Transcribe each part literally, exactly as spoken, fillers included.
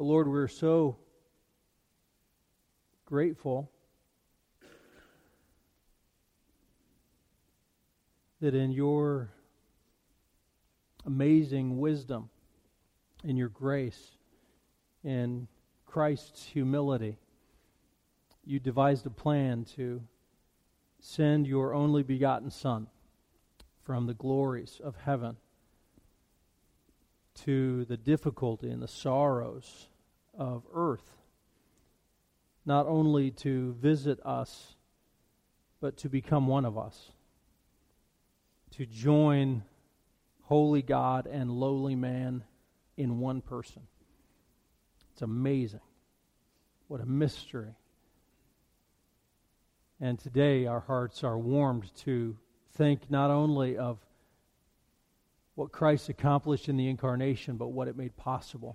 But Lord, we're so grateful that in your amazing wisdom, in your grace, in Christ's humility, you devised a plan to send your only begotten Son from the glories of heaven to the difficulty and the sorrows of earth, not only to visit us, but to become one of us, to join holy God and lowly man in one person. It's amazing. What a mystery. And today our hearts are warmed to think not only of what Christ accomplished in the incarnation, but what it made possible.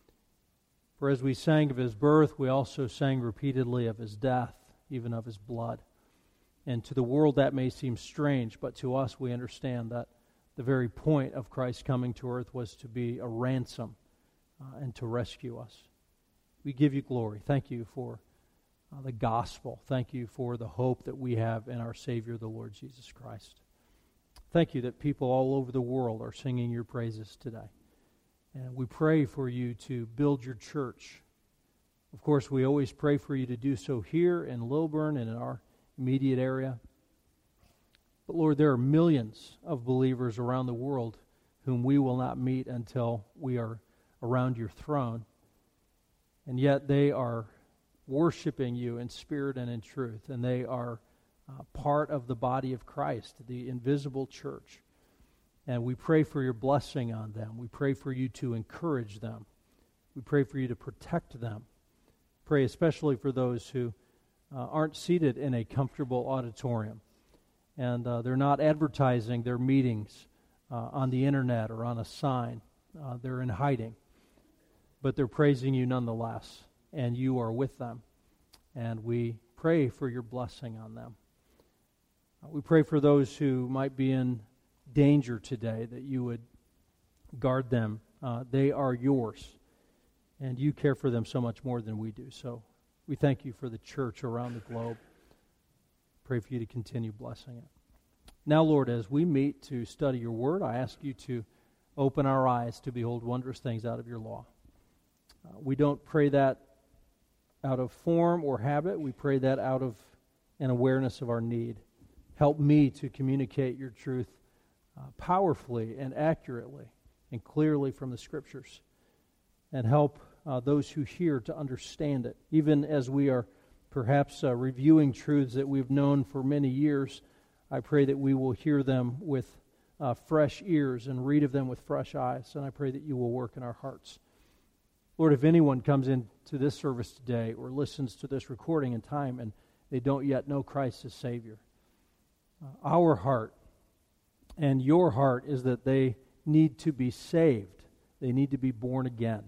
For as we sang of his birth, we also sang repeatedly of his death, even of his blood. And to the world that may seem strange, but to us we understand that the very point of Christ coming to earth was to be a ransom uh, and to rescue us. We give you glory. Thank you for uh, the gospel. Thank you for the hope that we have in our Savior, the Lord Jesus Christ. Thank you that people all over the world are singing your praises today. And we pray for you to build your church. Of course, we always pray for you to do so here in Lilburn and in our immediate area. But Lord, there are millions of believers around the world whom we will not meet until we are around your throne. And yet they are worshiping you in spirit and in truth, and they are uh, part of the body of Christ, the invisible church. And we pray for your blessing on them. We pray for you to encourage them. We pray for you to protect them. Pray especially for those who uh, aren't seated in a comfortable auditorium, and uh, they're not advertising their meetings uh, on the internet or on a sign. Uh, they're in hiding, but they're praising you nonetheless, and you are with them. And we pray for your blessing on them. Uh, we pray for those who might be in danger today, that you would guard them. Uh, they are yours, and you care for them so much more than we do. So we thank you for the church around the globe. Pray for you to continue blessing it. Now, Lord, as we meet to study your word, I ask you to open our eyes to behold wondrous things out of your law. Uh, we don't pray that out of form or habit. We pray that out of an awareness of our need. Help me to communicate your truth uh, powerfully and accurately and clearly from the Scriptures. And help uh, those who hear to understand it, even as we are perhaps uh, reviewing truths that we've known for many years. I pray that we will hear them with uh, fresh ears and read of them with fresh eyes, and I pray that you will work in our hearts. Lord, if anyone comes into this service today or listens to this recording in time and they don't yet know Christ as Savior, uh, our heart and your heart is that they need to be saved. They need to be born again.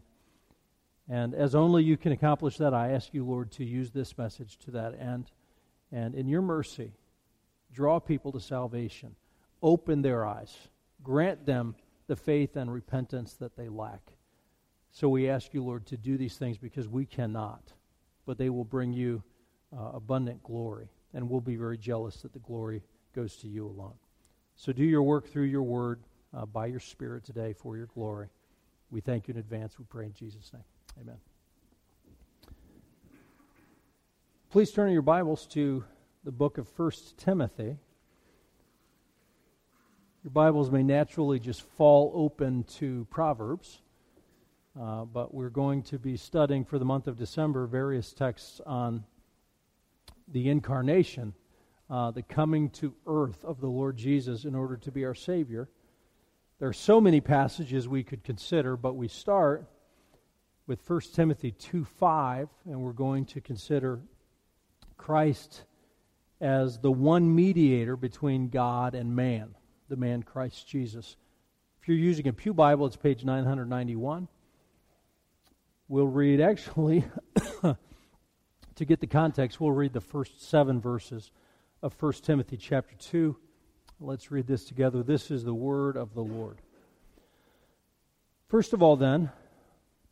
And as only you can accomplish that, I ask you, Lord, to use this message to that end. And in your mercy, draw people to salvation. Open their eyes. Grant them the faith and repentance that they lack. So we ask you, Lord, to do these things because we cannot. But they will bring you uh, abundant glory. And we'll be very jealous that the glory goes to you alone. So do your work through your word uh, by your Spirit today for your glory. We thank you in advance. We pray in Jesus' name. Amen. Please turn your Bibles to the book of First Timothy. Your Bibles may naturally just fall open to Proverbs, uh, but we're going to be studying for the month of December various texts on the incarnation, uh, the coming to earth of the Lord Jesus in order to be our Savior. There are so many passages we could consider, but we start with First Timothy two five, and we're going to consider Christ as the one mediator between God and man, the man Christ Jesus. If you're using a Pew Bible, it's page nine ninety-one. We'll read, actually, to get the context, we'll read the first seven verses of First Timothy chapter two. Let's read this together. This is the word of the Lord. First of all, then,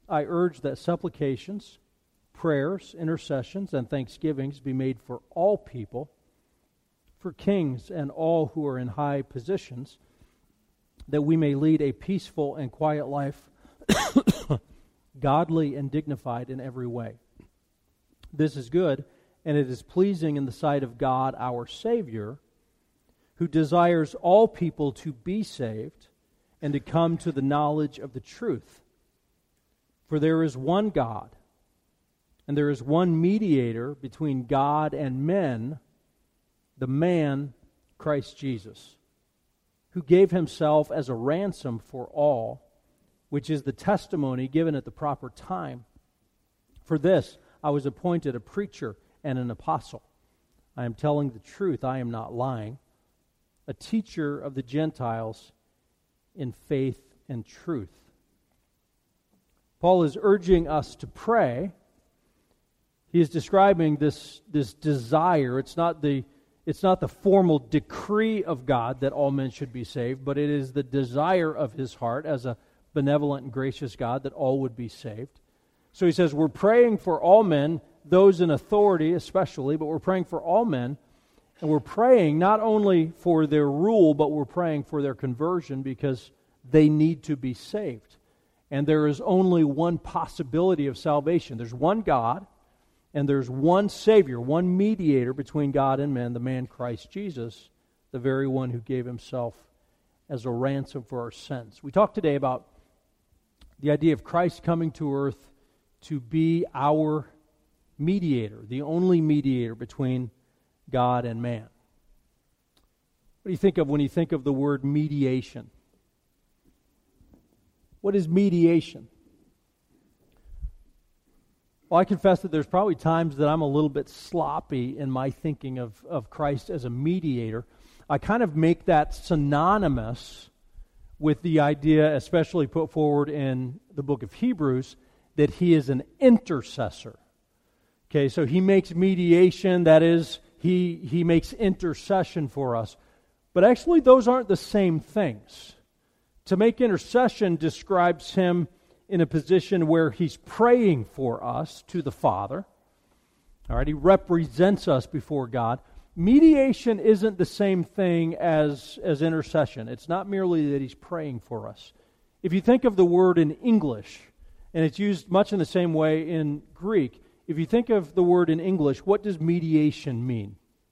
I urge that supplications, prayers, intercessions, and thanksgivings be made for all people, for kings and all who are in high positions, that we may lead a peaceful and quiet life, godly and dignified in every way. This is good, and it is pleasing in the sight of God our Savior, who desires all people to be saved and to come to the knowledge of the truth. For there is one God, and there is one mediator between God and men, the man Christ Jesus, who gave himself as a ransom for all, which is the testimony given at the proper time. For this I was appointed a preacher and an apostle. I am telling the truth, I am not lying, a teacher of the Gentiles in faith and truth. Paul is urging us to pray. He is describing this, this desire. It's not the It's not the formal decree of God that all men should be saved, but it is the desire of his heart as a benevolent and gracious God that all would be saved. So he says, we're praying for all men, those in authority especially, but we're praying for all men, and we're praying not only for their rule, but we're praying for their conversion because they need to be saved. And there is only one possibility of salvation. There's one God, and there's one Savior, one mediator between God and men, the man Christ Jesus, the very one who gave himself as a ransom for our sins. We talked today about the idea of Christ coming to earth to be our mediator, the only mediator between God and man. What do you think of when you think of the word mediation? What is mediation? Well, I confess that there's probably times that I'm a little bit sloppy in my thinking of, of Christ as a mediator. I kind of make that synonymous with the idea, especially put forward in the book of Hebrews, that he is an intercessor. Okay, so he makes mediation, that is, he, he makes intercession for us. But actually, those aren't the same things. To make intercession describes him in a position where he's praying for us to the Father. All right, he represents us before God. Mediation isn't the same thing as, as intercession. It's not merely that he's praying for us. If you think of the word in English, and it's used much in the same way in Greek, if you think of the word in English, what does mediation mean?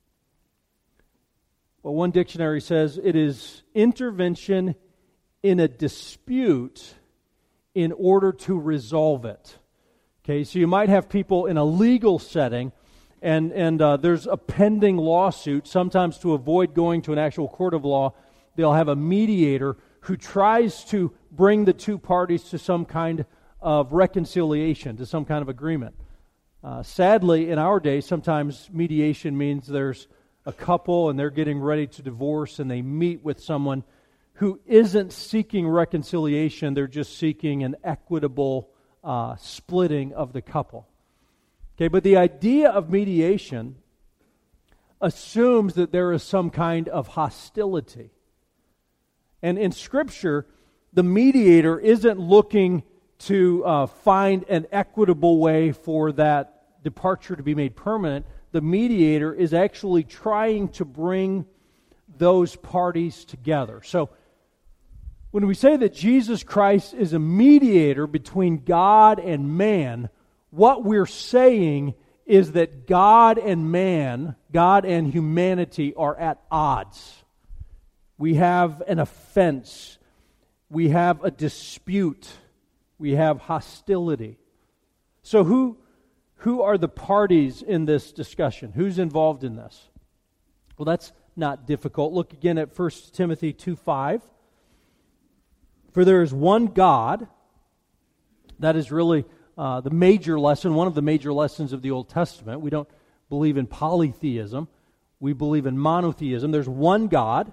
Well, one dictionary says it is intervention in a dispute in order to resolve it. Okay, so you might have people in a legal setting, and, and uh, there's a pending lawsuit. Sometimes to avoid going to an actual court of law, they'll have a mediator who tries to bring the two parties to some kind of reconciliation, to some kind of agreement. Uh, sadly, in our day, sometimes mediation means there's a couple and they're getting ready to divorce, and they meet with someone who isn't seeking reconciliation, they're just seeking an equitable uh, splitting of the couple. Okay, but the idea of mediation assumes that there is some kind of hostility. And in Scripture, the mediator isn't looking to uh, find an equitable way for that departure to be made permanent. The mediator is actually trying to bring those parties together. So, when we say that Jesus Christ is a mediator between God and man, what we're saying is that God and man, God and humanity are at odds. We have an offense. We have a dispute. We have hostility. So who, who are the parties in this discussion? Who's involved in this? Well, that's not difficult. Look again at First Timothy two five. For there is one God. That is really uh, the major lesson, one of the major lessons of the Old Testament. We don't believe in polytheism. We believe in monotheism. There's one God,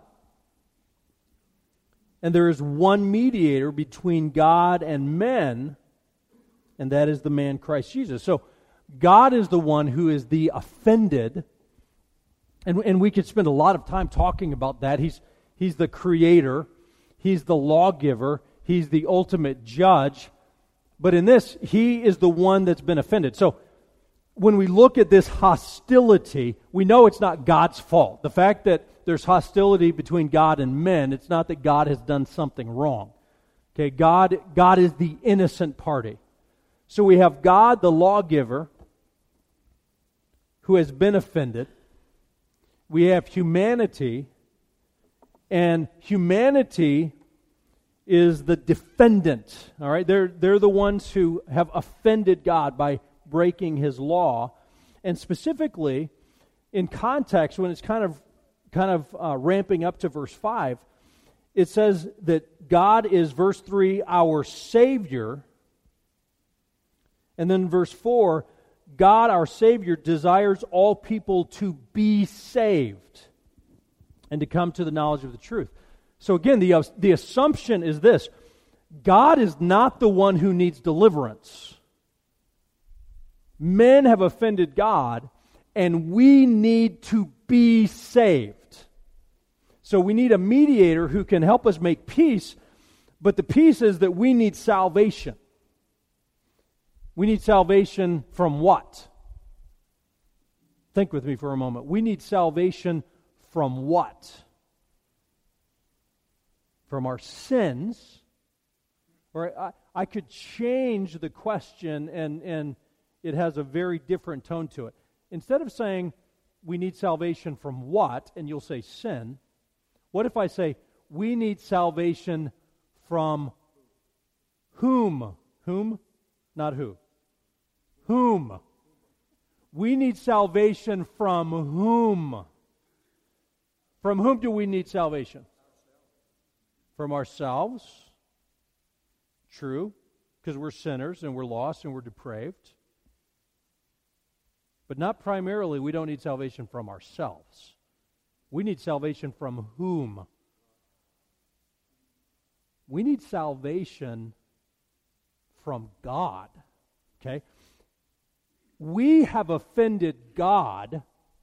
and there is one mediator between God and men, and that is the man Christ Jesus. So God is the one who is the offended, and, and we could spend a lot of time talking about that. He's, he's the creator. He's the lawgiver. He's the ultimate judge. But in this, he is the one that's been offended. So when we look at this hostility, we know it's not God's fault. The fact that there's hostility between God and men, it's not that God has done something wrong. Okay, God, God is the innocent party. So we have God, the lawgiver, who has been offended. We have humanity, and humanity is the defendant. All right, they're they're the ones who have offended God by breaking His law, and specifically, in context, when it's kind of kind of uh, ramping up to verse five, it says that God is, verse three, our Savior, and then verse four, God, our Savior, desires all people to be saved and to come to the knowledge of the truth. So again, the, uh, the assumption is this: God is not the one who needs deliverance. Men have offended God, and we need to be saved. So we need a mediator who can help us make peace, but the peace is that we need salvation. We need salvation from what? Think with me for a moment. We need salvation from what? From our sins. Or I, I could change the question, and, and it has a very different tone to it. Instead of saying we need salvation from what, and you'll say sin, what if I say we need salvation from whom? Whom? Not who. Whom? We need salvation from whom? From whom do we need salvation? From ourselves. True, because we're sinners and we're lost and we're depraved. But not primarily, we don't need salvation from ourselves. We need salvation from whom? We need salvation from God. Okay? We have offended God.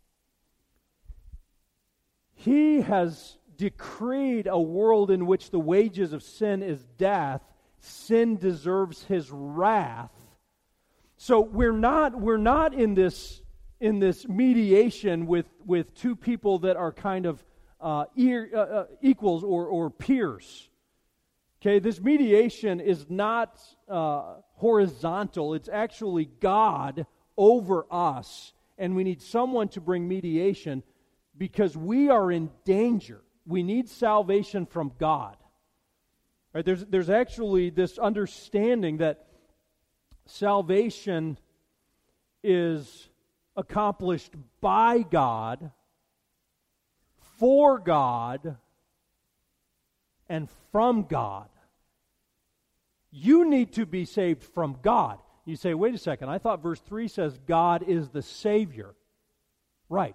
He has decreed a world in which the wages of sin is death. Sin deserves His wrath. So we're not we're not in this in this mediation with, with two people that are kind of uh, ear, uh, uh, equals or, or peers. Okay, this mediation is not uh, horizontal. It's actually God over us, and we need someone to bring mediation because we are in danger. We need salvation from God. Right? There's there's actually this understanding that salvation is accomplished by God, for God, and from God. You need to be saved from God. You say, wait a second, I thought verse three says God is the Savior. Right.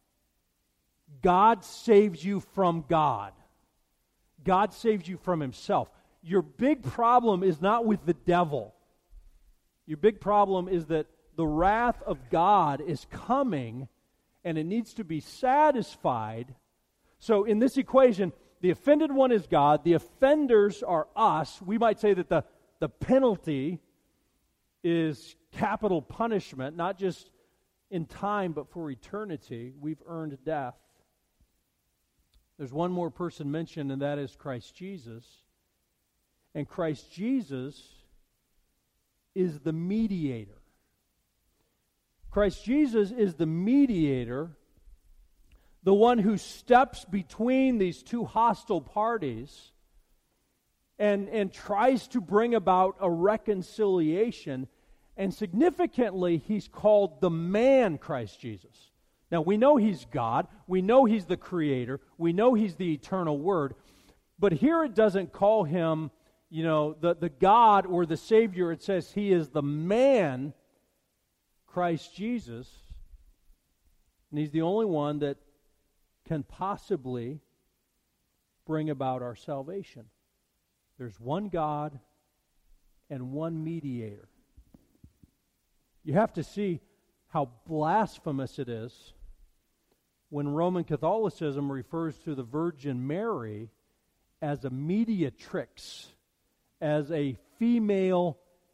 God saves you from God. God saves you from Himself. Your big problem is not with the devil. Your big problem is that the wrath of God is coming, and it needs to be satisfied. So in this equation, the offended one is God, the offenders are us. We might say that the, the penalty is capital punishment, not just in time, but for eternity. We've earned death. There's one more person mentioned, and that is Christ Jesus. And Christ Jesus is the mediator. Christ Jesus is the mediator, the one who steps between these two hostile parties and, and tries to bring about a reconciliation. And significantly, He's called the man Christ Jesus. Now, we know He's God. We know He's the Creator. We know He's the eternal Word. But here it doesn't call Him, you know, the, the God or the Savior. It says He is the man, Christ Jesus. And He's the only one that can possibly bring about our salvation. There's one God and one mediator. You have to see how blasphemous it is when Roman Catholicism refers to the Virgin Mary as a mediatrix, as a female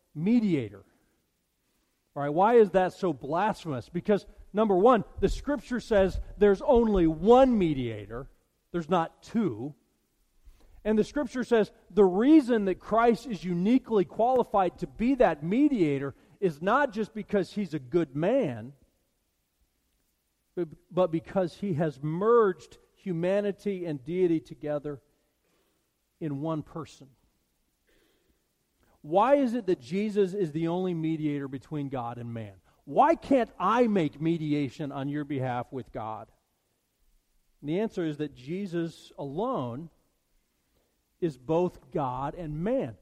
mediator. All right, why is that so blasphemous? Because, number one, the Scripture says there's only one mediator. There's not two. And the Scripture says the reason that Christ is uniquely qualified to be that mediator is not just because he's a good man, but, but because he has merged humanity and deity together in one person. Why is it that Jesus is the only mediator between God and man? Why can't I make mediation on your behalf with God? And the answer is that Jesus alone is both God and man.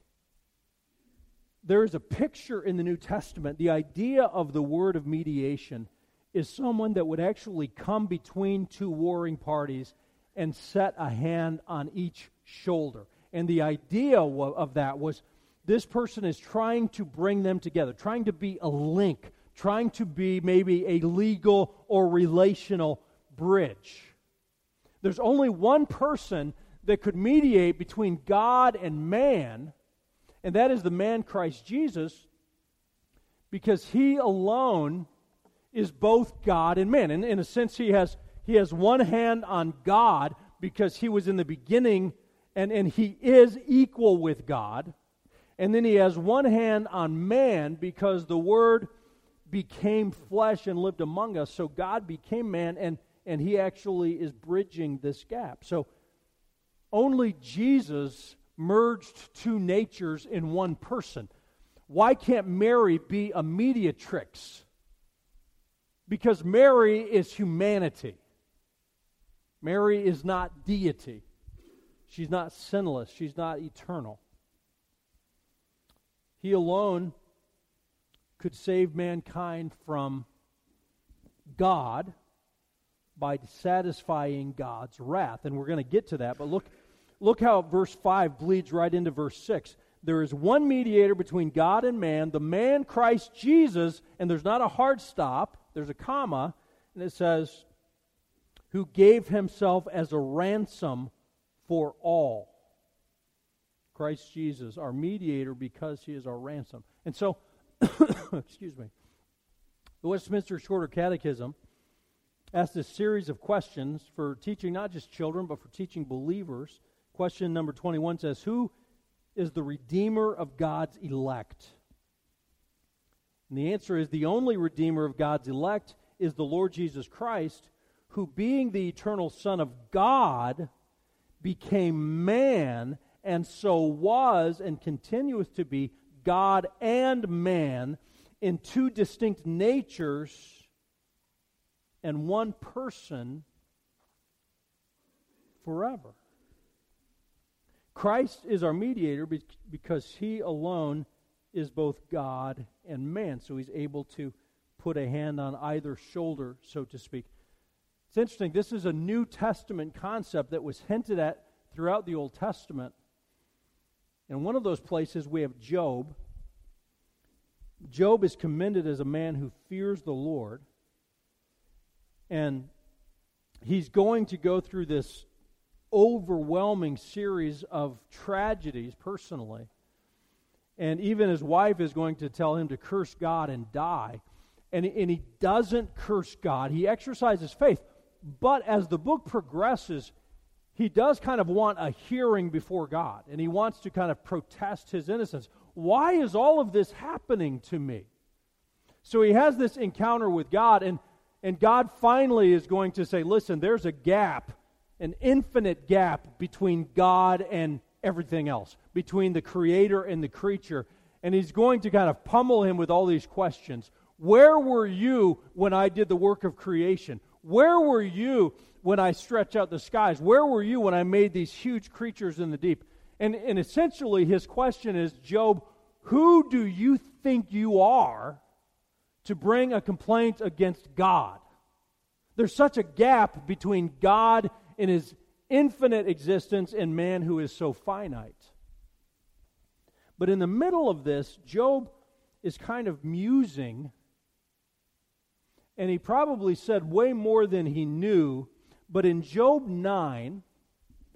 There is a picture in the New Testament. The idea of the word of mediation is someone that would actually come between two warring parties and set a hand on each shoulder. And the idea of that was this person is trying to bring them together, trying to be a link, trying to be maybe a legal or relational bridge. There's only one person that could mediate between God and man, and that is the man Christ Jesus, because he alone is both God and man. And in a sense, he has he has one hand on God because he was in the beginning and, and he is equal with God. And then he has one hand on man because the Word became flesh and lived among us. So God became man, and, and he actually is bridging this gap. So only Jesus merged two natures in one person. Why can't Mary be a mediatrix? Because Mary is humanity. Mary is not deity. She's not sinless. She's not eternal. He alone could save mankind from God by satisfying God's wrath. And we're going to get to that, but look, look how verse five bleeds right into verse six. There is one mediator between God and man, the man Christ Jesus, and there's not a hard stop, there's a comma, and it says, who gave himself as a ransom for all. Christ Jesus, our mediator, because he is our ransom. And so, excuse me, the Westminster Shorter Catechism asks a series of questions for teaching not just children, but for teaching believers. Question number twenty-one says, who is the Redeemer of God's elect? And the answer is the only Redeemer of God's elect is the Lord Jesus Christ, who being the eternal Son of God, became man, and so was and continueth to be God and man in two distinct natures and one person forever. Christ is our mediator because he alone is both God and man, so he's able to put a hand on either shoulder, so to speak. It's interesting, this is a New Testament concept that was hinted at throughout the Old Testament. In one of those places we have Job. Job is commended as a man who fears the Lord. And he's going to go through this overwhelming series of tragedies personally. And even his wife is going to tell him to curse God and die. And, and he doesn't curse God. He exercises faith. But as the book progresses, he does kind of want a hearing before God, and he wants to kind of protest his innocence. Why is all of this happening to me? So he has this encounter with God, and, and God finally is going to say, listen, there's a gap, an infinite gap between God and everything else, between the Creator and the creature. And he's going to kind of pummel him with all these questions. Where were you when I did the work of creation? Where were you when I stretched out the skies? Where were you when I made these huge creatures in the deep? And, and essentially his question is, Job, who do you think you are to bring a complaint against God? There's such a gap between God in his infinite existence and man who is so finite. But in the middle of this, Job is kind of musing, and he probably said way more than he knew. But in Job nine,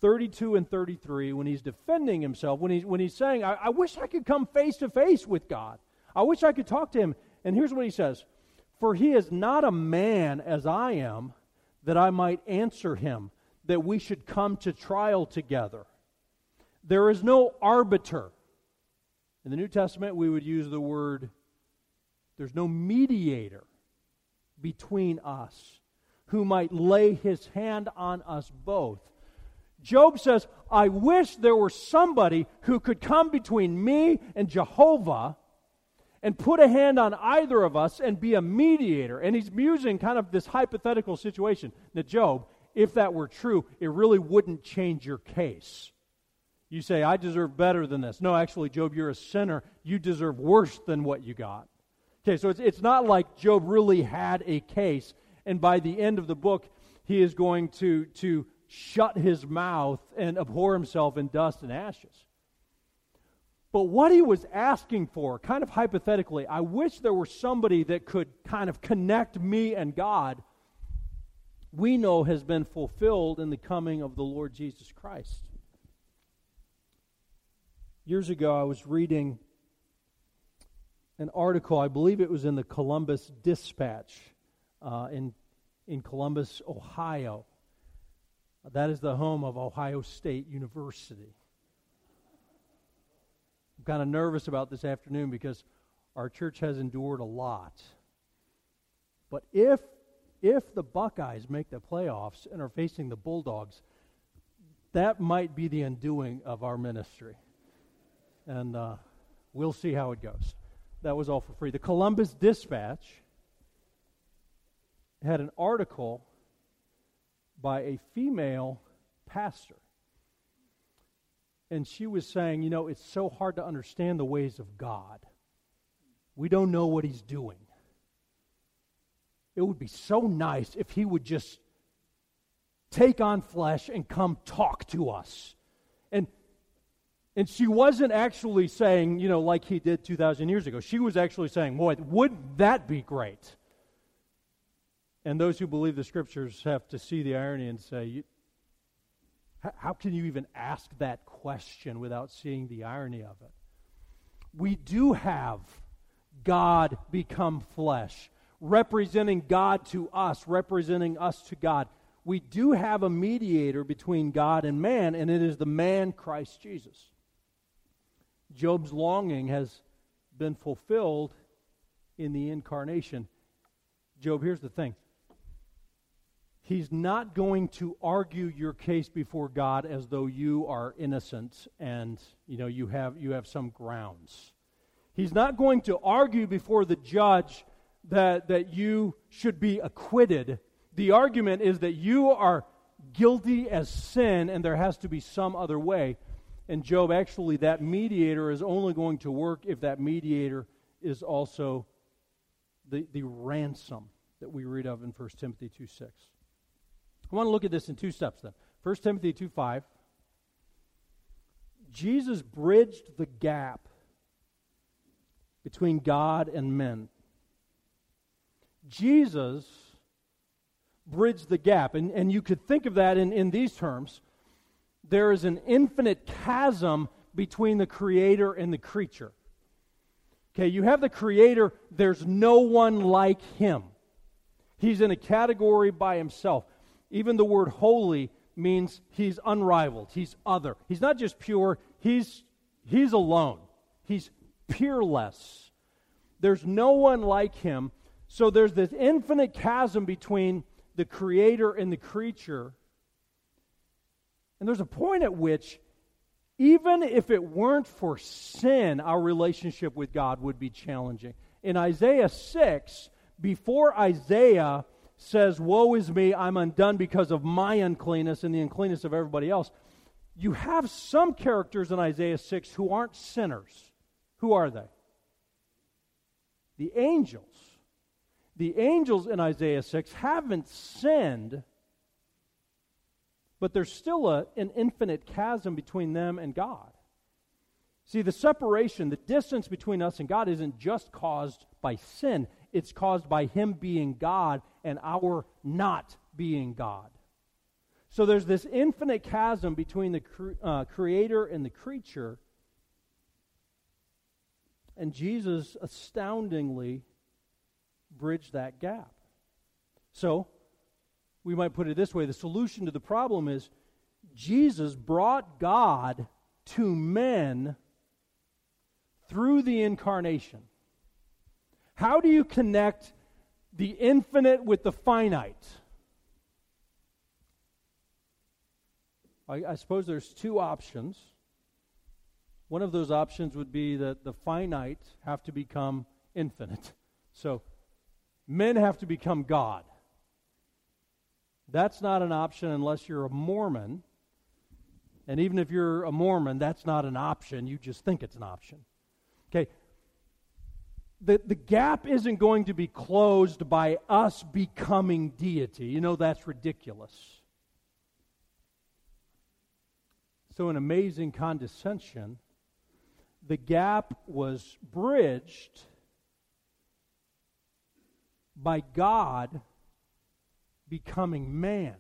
thirty-two and thirty-three, when he's defending himself, when he's, when he's saying, I, I wish I could come face to face with God. I wish I could talk to him. And here's what he says, for he is not a man as I am, that I might answer him, that we should come to trial together. There is no arbiter. In the New Testament, we would use the word, there's no mediator between us who might lay his hand on us both. Job says, I wish there were somebody who could come between me and Jehovah and put a hand on either of us and be a mediator. And he's musing kind of this hypothetical situation. Now, Job, if that were true, it really wouldn't change your case. You say, I deserve better than this. No, actually, Job, you're a sinner. You deserve worse than what you got. Okay, so it's, it's not like Job really had a case, and by the end of the book, he is going to, to shut his mouth and abhor himself in dust and ashes. But what he was asking for, kind of hypothetically, I wish there were somebody that could kind of connect me and God, we know has been fulfilled in the coming of the Lord Jesus Christ. Years ago, I was reading an article, I believe it was in the Columbus Dispatch uh, in, in Columbus, Ohio. That is the home of Ohio State University. I'm kind of nervous about this afternoon because our church has endured a lot. But if if the Buckeyes make the playoffs and are facing the Bulldogs, that might be the undoing of our ministry. And uh, we'll see how it goes. That was all for free. The Columbus Dispatch had an article by a female pastor. And she was saying, you know, it's so hard to understand the ways of God. We don't know what He's doing. It would be so nice if He would just take on flesh and come talk to us. And and she wasn't actually saying, you know, like He did two thousand years ago. She was actually saying, boy, wouldn't that be great? And those who believe the Scriptures have to see the irony and say, how can you even ask that question without seeing the irony of it? We do have God become flesh, representing God to us, representing us to God. We do have a mediator between God and man, and it is the man Christ Jesus. Job's longing has been fulfilled in the incarnation. Job, here's the thing. He's not going to argue your case before God as though you are innocent and, you know, you have you have some grounds. He's not going to argue before the judge that, that you should be acquitted. The argument is that you are guilty as sin and there has to be some other way. And Job, actually, that mediator is only going to work if that mediator is also the, the ransom that we read of in First Timothy two six. I want to look at this in two steps then. First Timothy two five. Jesus bridged the gap between God and men. Jesus bridged the gap. And, and you could think of that in, in these terms. There is an infinite chasm between the Creator and the creature. Okay, you have the Creator, there's no one like Him. He's in a category by Himself. Even the word holy means He's unrivaled. He's other. He's not just pure. He's, he's alone. He's peerless. There's no one like Him. So there's this infinite chasm between the Creator and the creature. And there's a point at which, even if it weren't for sin, our relationship with God would be challenging. In Isaiah six, before Isaiah says, woe is me, I'm undone because of my uncleanness and the uncleanness of everybody else, you have some characters in Isaiah six who aren't sinners. Who are they? The angels. The angels in Isaiah six haven't sinned, but there's still a, an infinite chasm between them and God. See, the separation, the distance between us and God isn't just caused by sin. It's caused by Him being God and our not being God. So there's this infinite chasm between the cre- uh, Creator and the creature. And Jesus astoundingly bridged that gap. So, we might put it this way, the solution to the problem is Jesus brought God to men through the incarnation. How do you connect the infinite with the finite? I, I suppose there's two options. One of those options would be that the finite have to become infinite. So, men have to become God. That's not an option unless you're a Mormon. And even if you're a Mormon, that's not an option. You just think it's an option. Okay. The, the gap isn't going to be closed by us becoming deity. You know, that's ridiculous. So in amazing condescension, the gap was bridged by God becoming man.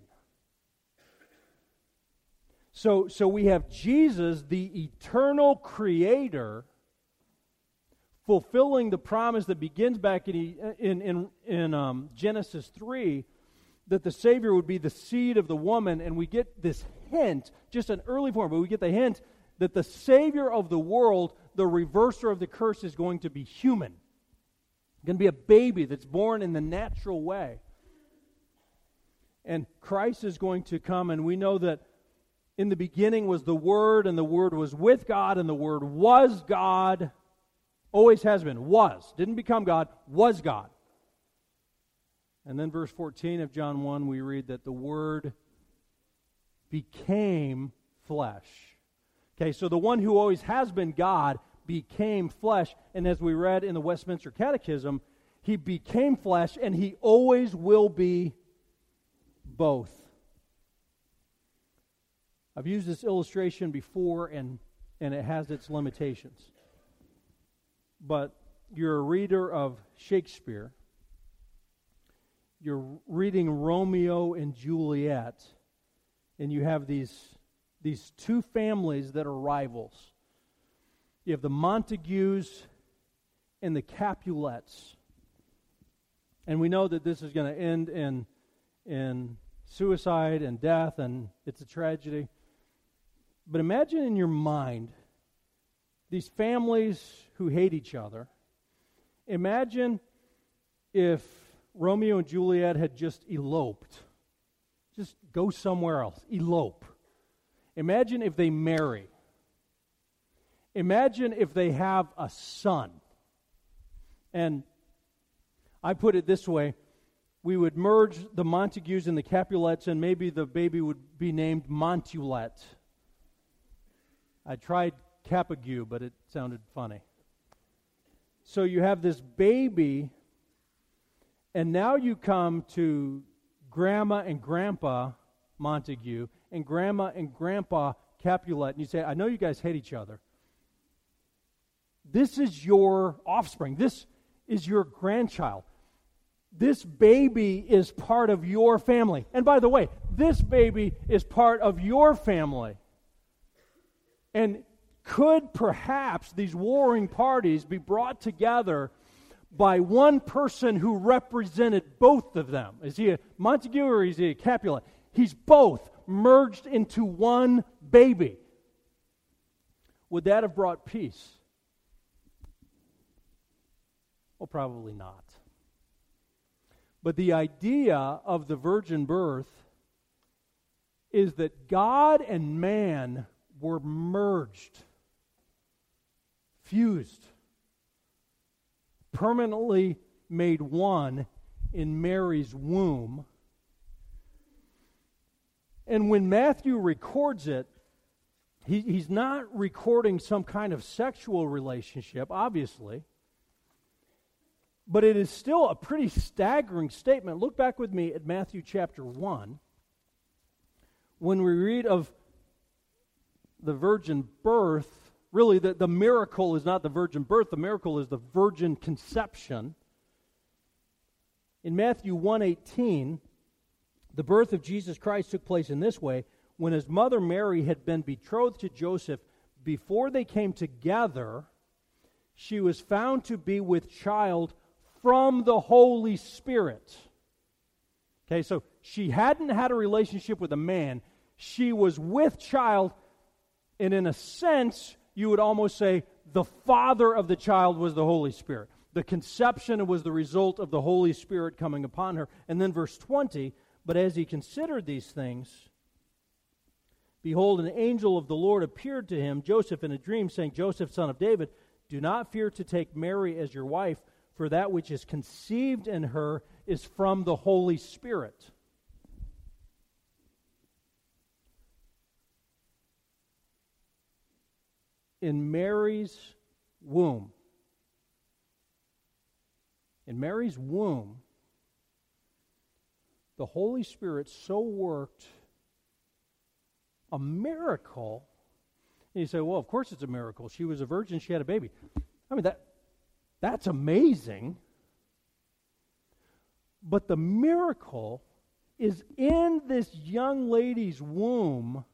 So, so we have Jesus, the eternal creator, fulfilling the promise that begins back in, in, in, in um, Genesis three, that the Savior would be the seed of the woman, and we get this hint, just an early form, but we get the hint that the Savior of the world, the reverser of the curse, is going to be human. Going to be a baby that's born in the natural way. And Christ is going to come, and we know that in the beginning was the Word, and the Word was with God, and the Word was God. Always has been. Was. Didn't become God. Was God. And then verse fourteen of John one, we read that the Word became flesh. Okay, so the one who always has been God became flesh. And as we read in the Westminster Catechism, He became flesh, and He always will be both. I've used this illustration before, and, and it has its limitations. But you're a reader of Shakespeare. You're reading Romeo and Juliet, and you have these, these two families that are rivals. You have the Montagues and the Capulets. And we know that this is going to end in, in suicide and death, and it's a tragedy. But imagine in your mind these families who hate each other. Imagine if Romeo and Juliet had just eloped. Just go somewhere else. Elope. Imagine if they marry. Imagine if they have a son. And I put it this way. We would merge the Montagues and the Capulets, and maybe the baby would be named Montulet. I tried Capague, but it sounded funny. So you have this baby, and now you come to Grandma and Grandpa Montague and Grandma and Grandpa Capulet, and you say, I know you guys hate each other. This is your offspring. This is your grandchild. This baby is part of your family. And by the way, this baby is part of your family. And could perhaps these warring parties be brought together by one person who represented both of them? Is he a Montague or is he a Capulet? He's both merged into one baby. Would that have brought peace? Well, probably not. But the idea of the virgin birth is that God and man were merged, fused, permanently made one in Mary's womb. And when Matthew records it, he, he's not recording some kind of sexual relationship, obviously. But it is still a pretty staggering statement. Look back with me at Matthew chapter one. When we read of the virgin birth, really the, the miracle is not the virgin birth, the miracle is the virgin conception. In Matthew one eighteen, The birth of Jesus Christ took place in this way. When his mother Mary had been betrothed to Joseph, before they came together, she was found to be with child from the Holy Spirit. Okay, so she hadn't had a relationship with a man. She was with child, and in a sense, you would almost say the father of the child was the Holy Spirit. The conception was the result of the Holy Spirit coming upon her. And then verse twenty, but as he considered these things, behold, an angel of the Lord appeared to him, Joseph, in a dream, saying, Joseph, son of David, do not fear to take Mary as your wife, for that which is conceived in her is from the Holy Spirit. In Mary's womb, in Mary's womb, the Holy Spirit so worked a miracle. And you say, well, of course it's a miracle. She was a virgin, she had a baby. I mean, that that's amazing. But the miracle is in this young lady's womb,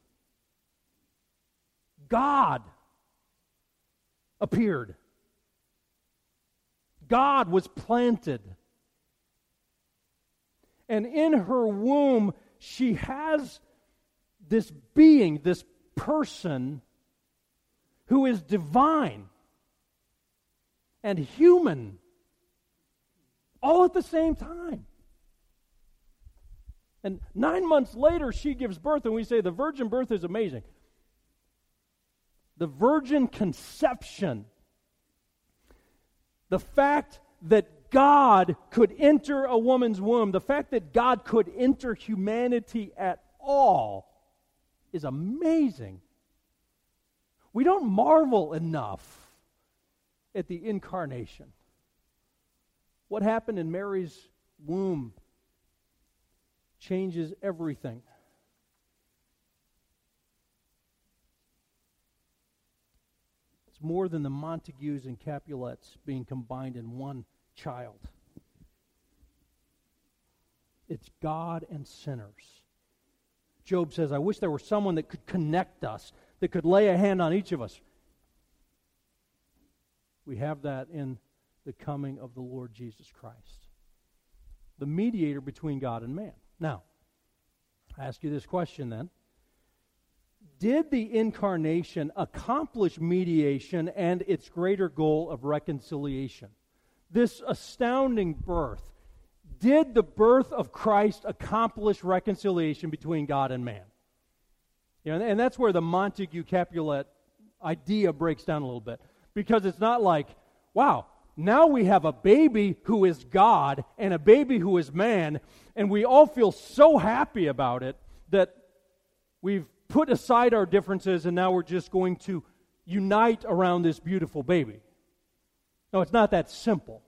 God appeared. God was planted. And in her womb, she has this being, this person who is divine and human all at the same time. And nine months later, she gives birth, and we say the virgin birth is amazing. The virgin conception, the fact that God could enter a woman's womb, the fact that God could enter humanity at all is amazing. We don't marvel enough at the incarnation. What happened in Mary's womb changes everything. It's more than the Montagues and Capulets being combined in one child. It's God and sinners. Job says, I wish there were someone that could connect us, that could lay a hand on each of us. We have that in the coming of the Lord Jesus Christ, the mediator between God and man. Now, I ask you this question then. Did the incarnation accomplish mediation and its greater goal of reconciliation? This astounding birth, did the birth of Christ accomplish reconciliation between God and man? You know, and that's where the Montague Capulet idea breaks down a little bit. Because it's not like, wow, now we have a baby who is God and a baby who is man, and we all feel so happy about it that we've put aside our differences and now we're just going to unite around this beautiful baby. No, it's not that simple.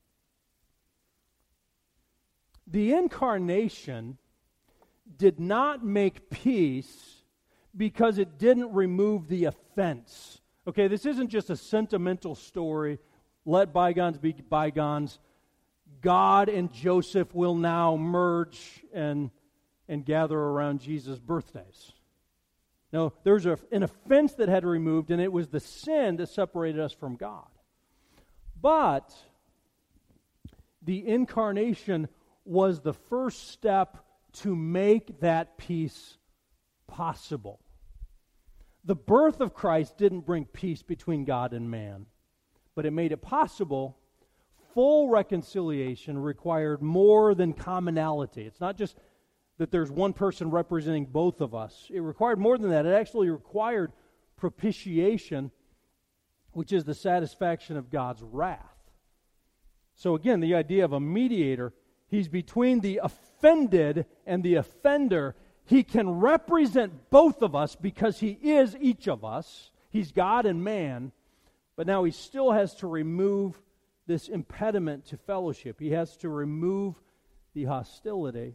The incarnation did not make peace because it didn't remove the offense. Okay, this isn't just a sentimental story. Let bygones be bygones. God and Joseph will now merge and, and gather around Jesus' birthdays. No, there's a, an offense that had removed, and it was the sin that separated us from God. But the incarnation was the first step to make that peace possible. The birth of Christ didn't bring peace between God and man, but it made it possible. Full reconciliation required more than commonality. It's not just that there's one person representing both of us. It required more than that. It actually required propitiation, which is the satisfaction of God's wrath. So again, the idea of a mediator, he's between the offended and the offender. He can represent both of us because he is each of us. He's God and man, but now he still has to remove this impediment to fellowship. He has to remove the hostility.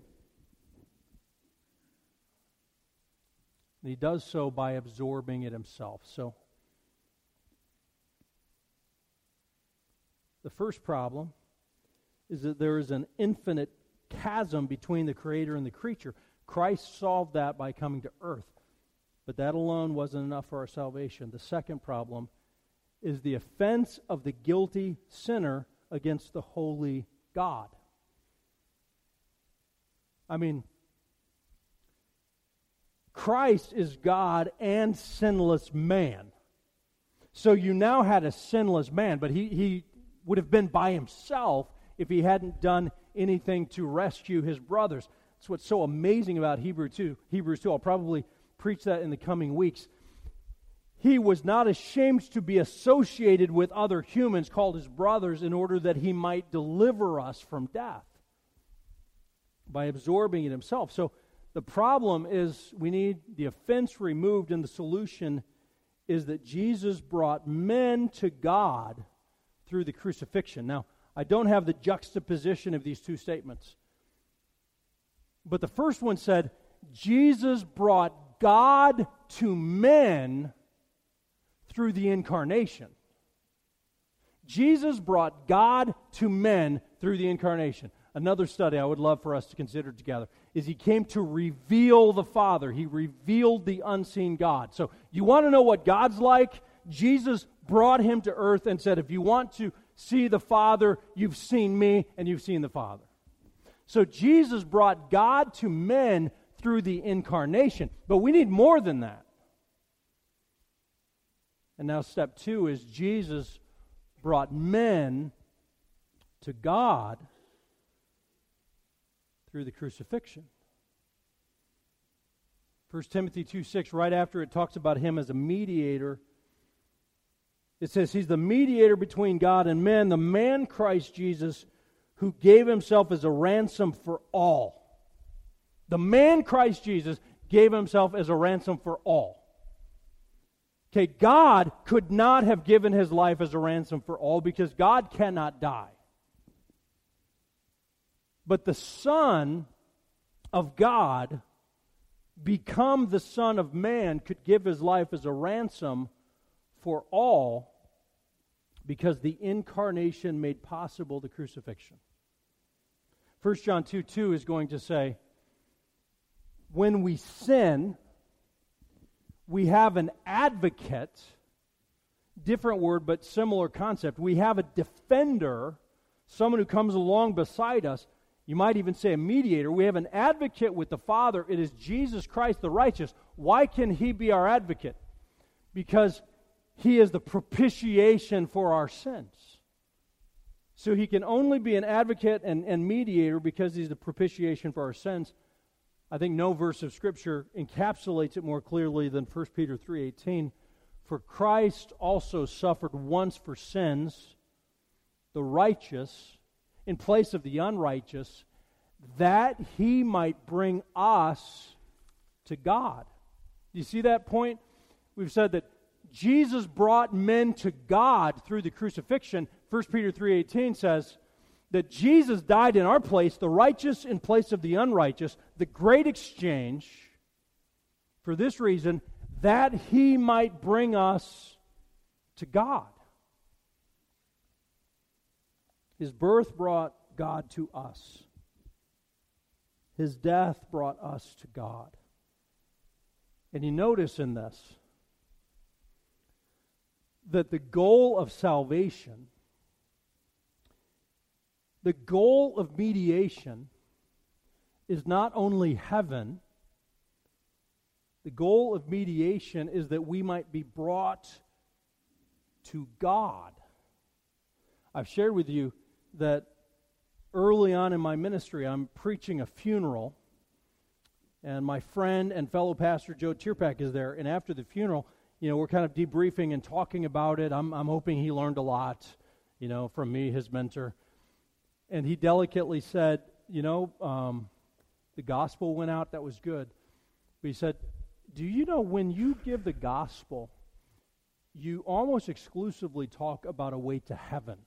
And he does so by absorbing it himself. So, the first problem is that there is an infinite chasm between the Creator and the creature. Christ solved that by coming to earth. But that alone wasn't enough for our salvation. The second problem is the offense of the guilty sinner against the holy God. I mean, Christ is God and sinless man. So you now had a sinless man, but he, he would have been by himself if he hadn't done anything to rescue his brothers. That's what's so amazing about Hebrews two. Hebrews two. I'll probably preach that in the coming weeks. He was not ashamed to be associated with other humans called his brothers in order that he might deliver us from death by absorbing it himself. So the problem is we need the offense removed, and the solution is that Jesus brought men to God through the crucifixion. Now, I don't have the juxtaposition of these two statements. But the first one said, Jesus brought God to men through the incarnation. Jesus brought God to men through the incarnation. Another study I would love for us to consider together is he came to reveal the Father. He revealed the unseen God. So you want to know what God's like? Jesus brought him to earth and said, if you want to see the Father, you've seen me and you've seen the Father. So Jesus brought God to men through the incarnation. But we need more than that. And now step two is Jesus brought men to God through the crucifixion. First Timothy two six, right after it talks about him as a mediator, it says he's the mediator between God and men, the man Christ Jesus, who gave himself as a ransom for all. The man Christ Jesus gave himself as a ransom for all. Okay, God could not have given his life as a ransom for all because God cannot die. But the Son of God, become the Son of Man, could give his life as a ransom for all because the incarnation made possible the crucifixion. First John two two is going to say, when we sin, we have an advocate, different word but similar concept. We have a defender, someone who comes along beside us. You might even say a mediator. We have an advocate with the Father. It is Jesus Christ the righteous. Why can he be our advocate? Because he is the propitiation for our sins. So he can only be an advocate and, and mediator because he's the propitiation for our sins. I think no verse of Scripture encapsulates it more clearly than First Peter three eighteen. For Christ also suffered once for sins, the righteous, in place of the unrighteous, that he might bring us to God. Do you see that point? We've said that Jesus brought men to God through the crucifixion. First Peter three eighteen says that Jesus died in our place, the righteous in place of the unrighteous, the great exchange, for this reason, that he might bring us to God. His birth brought God to us. His death brought us to God. And you notice in this that the goal of salvation, the goal of mediation, is not only heaven. The goal of mediation is that we might be brought to God. I've shared with you that early on in my ministry, I'm preaching a funeral, and my friend and fellow pastor Joe Tierpak is there. And after the funeral, you know, we're kind of debriefing and talking about it. I'm, I'm hoping he learned a lot, you know, from me, his mentor. And he delicately said, you know, um, the gospel went out, that was good. But he said, do you know when you give the gospel, you almost exclusively talk about a way to heaven?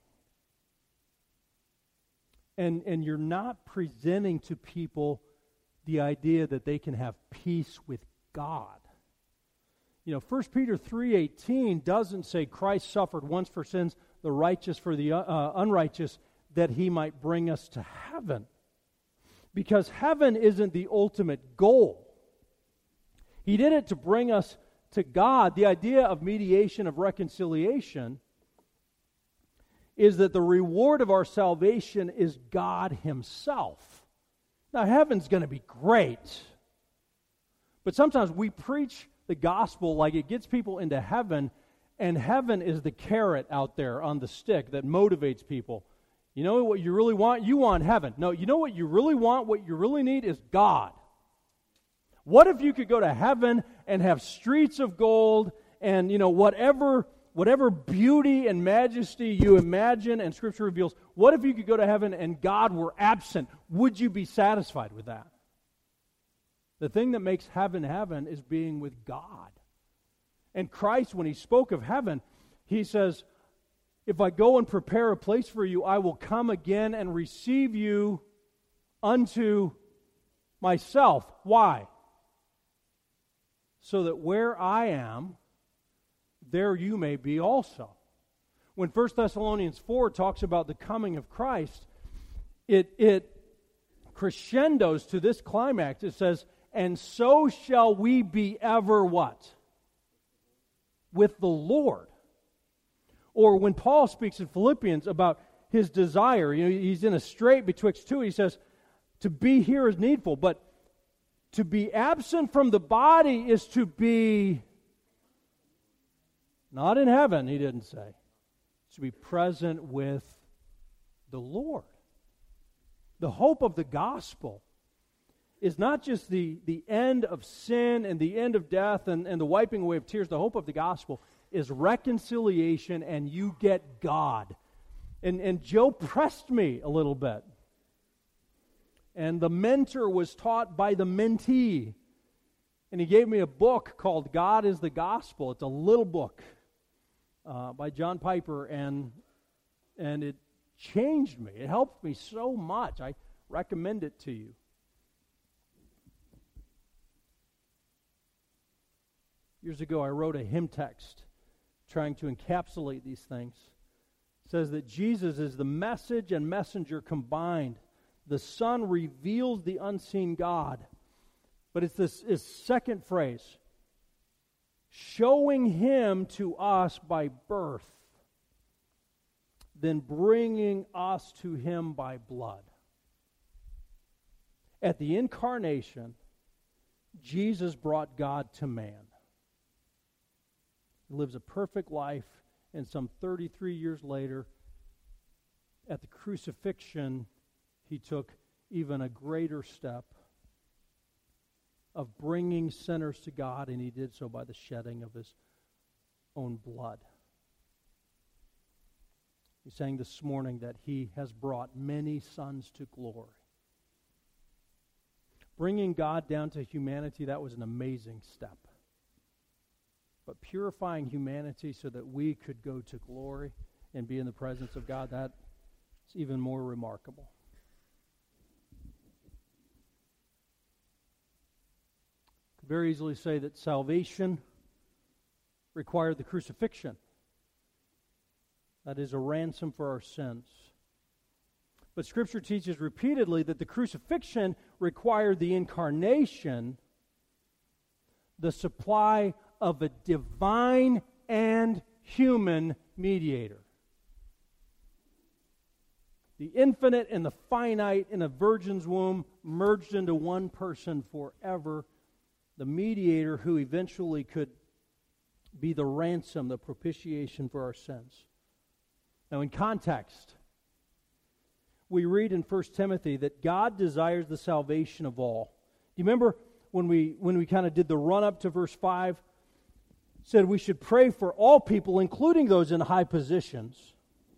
And, and you're not presenting to people the idea that they can have peace with God. You know, First Peter three eighteen doesn't say Christ suffered once for sins, the righteous for the uh, unrighteous, that he might bring us to heaven. Because heaven isn't the ultimate goal. He did it to bring us to God. The idea of mediation, of reconciliation, is that the reward of our salvation is God Himself. Now, heaven's going to be great. But sometimes we preach the gospel like it gets people into heaven, and heaven is the carrot out there on the stick that motivates people. You know what you really want? You want heaven. No, you know what you really want? What you really need is God. What if you could go to heaven and have streets of gold and, you know, whatever whatever beauty and majesty you imagine and Scripture reveals, what if you could go to heaven and God were absent? Would you be satisfied with that? The thing that makes heaven heaven is being with God. And Christ, when He spoke of heaven, He says, if I go and prepare a place for you, I will come again and receive you unto myself. Why? So that where I am, there you may be also. When First Thessalonians four talks about the coming of Christ, it, it crescendos to this climax. It says, and so shall we be ever what? With the Lord. Or when Paul speaks in Philippians about his desire, you know, he's in a strait betwixt two. He says, to be here is needful, but to be absent from the body is to be not in heaven, he didn't say. It's to be present with the Lord. The hope of the gospel is not just the, the end of sin and the end of death and, and the wiping away of tears. The hope of the gospel is reconciliation, and you get God. And, and Joe pressed me a little bit. And the mentor was taught by the mentee. And he gave me a book called God is the Gospel. It's a little book uh, by John Piper, and and it changed me. It helped me so much. I recommend it to you. Years ago, I wrote a hymn text trying to encapsulate these things. It says that Jesus is the message and messenger combined. The Son reveals the unseen God. But it's this, this second phrase, showing Him to us by birth, then bringing us to Him by blood. At the incarnation, Jesus brought God to man. He lives a perfect life, and some thirty-three years later, at the crucifixion, He took even a greater step of bringing sinners to God, and He did so by the shedding of His own blood. He sang this morning that He has brought many sons to glory. Bringing God down to humanity, that was an amazing step. But purifying humanity so that we could go to glory and be in the presence of God, that's even more remarkable. Could very easily say that salvation required the crucifixion. That is a ransom for our sins. But Scripture teaches repeatedly that the crucifixion required the incarnation, the supply of a divine and human mediator. The infinite and the finite in a virgin's womb merged into one person forever. The mediator who eventually could be the ransom, the propitiation for our sins. Now, in context, we read in First Timothy that God desires the salvation of all. Do you remember when we when we kind of did the run-up to verse five? Said we should pray for all people, including those in high positions.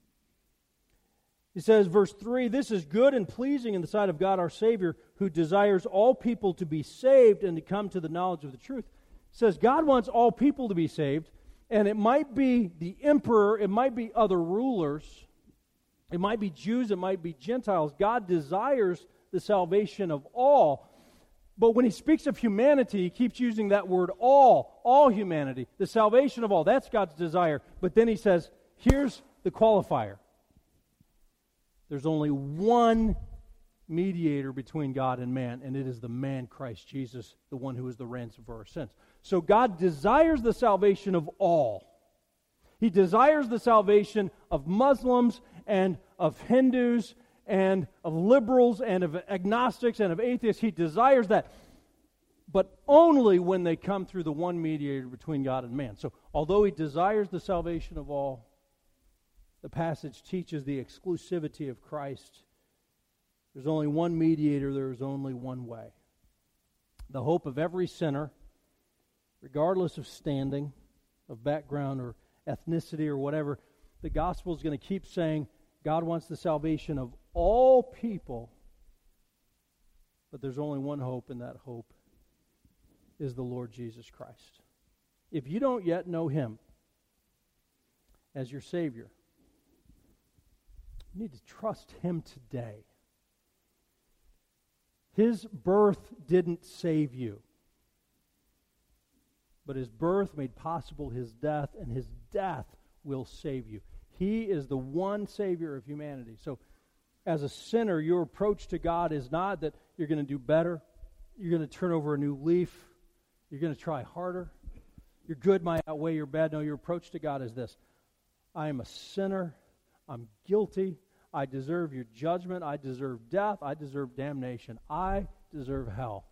He says, verse three, this is good and pleasing in the sight of God our Savior, who desires all people to be saved and to come to the knowledge of the truth. It says God wants all people to be saved, and it might be the emperor, it might be other rulers, it might be Jews, it might be Gentiles. God desires the salvation of all. But when He speaks of humanity, He keeps using that word all, all humanity, the salvation of all. That's God's desire. But then He says, here's the qualifier. There's only one mediator between God and man, and it is the man Christ Jesus, the one who is the ransom for our sins. So God desires the salvation of all. He desires the salvation of Muslims and of Hindus and of liberals and of agnostics and of atheists. He desires that, but only when they come through the one mediator between God and man. So although He desires the salvation of all, the passage teaches the exclusivity of Christ. There's only one mediator, there is only one way. The hope of every sinner, regardless of standing, of background, or ethnicity, or whatever, the gospel is going to keep saying God wants the salvation of all people, but there's only one hope, and that hope is the Lord Jesus Christ. If you don't yet know Him as your Savior, you need to trust Him today. His birth didn't save you, but His birth made possible His death, and His death will save you. He is the one Savior of humanity. So, as a sinner, your approach to God is not that you're going to do better, you're going to turn over a new leaf, you're going to try harder, your good might outweigh your bad. No, your approach to God is this: I am a sinner, I'm guilty, I deserve your judgment, I deserve death, I deserve damnation, I deserve hell.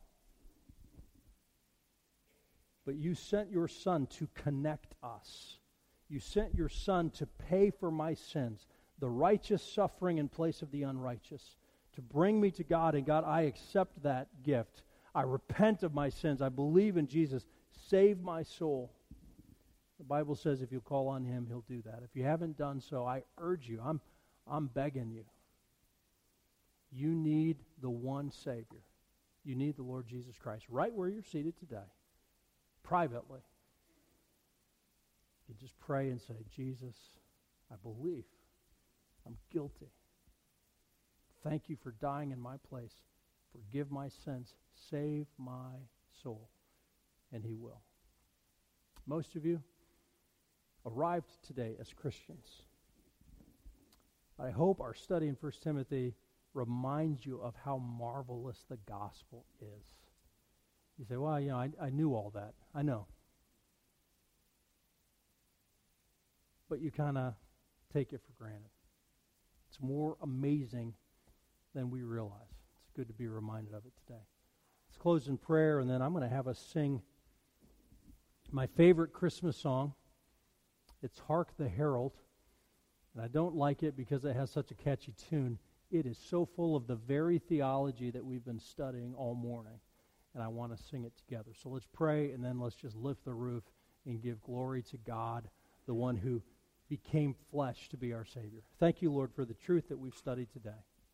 But you sent your Son to connect us. You sent your Son to pay for my sins, the righteous suffering in place of the unrighteous, to bring me to God. And God, I accept that gift. I repent of my sins. I believe in Jesus. Save my soul. The Bible says if you call on Him, He'll do that. If you haven't done so, I urge you, I'm, I'm begging you. You need the one Savior. You need the Lord Jesus Christ right where you're seated today, privately. You just pray and say, Jesus, I believe I'm guilty. Thank you for dying in my place. Forgive my sins. Save my soul. And He will. Most of you arrived today as Christians. I hope our study in First Timothy reminds you of how marvelous the gospel is. You say, well, you know, I, I knew all that. I know. But you kind of take it for granted. It's more amazing than we realize. It's good to be reminded of it today. Let's close in prayer, and then I'm going to have us sing my favorite Christmas song. It's Hark the Herald. And I don't like it because it has such a catchy tune. It is so full of the very theology that we've been studying all morning. And I want to sing it together. So let's pray, and then let's just lift the roof and give glory to God, the one who became flesh to be our Savior. Thank you, Lord, for the truth that we've studied today.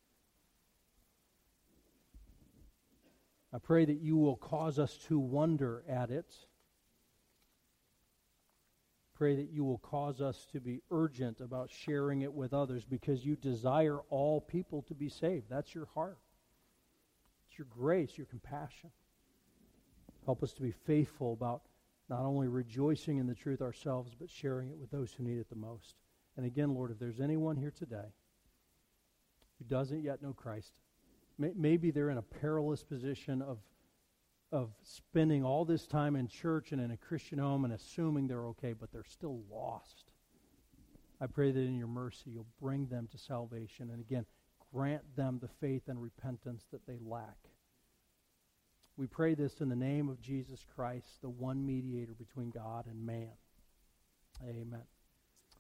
I pray that you will cause us to wonder at it. Pray that you will cause us to be urgent about sharing it with others, because you desire all people to be saved. That's your heart. It's your grace, your compassion. Help us to be faithful about not only rejoicing in the truth ourselves, but sharing it with those who need it the most. And again, Lord, if there's anyone here today who doesn't yet know Christ, may, maybe they're in a perilous position of of spending all this time in church and in a Christian home and assuming they're okay, but they're still lost. I pray that in your mercy you'll bring them to salvation, and again, grant them the faith and repentance that they lack. We pray this in the name of Jesus Christ, the one mediator between God and man. Amen.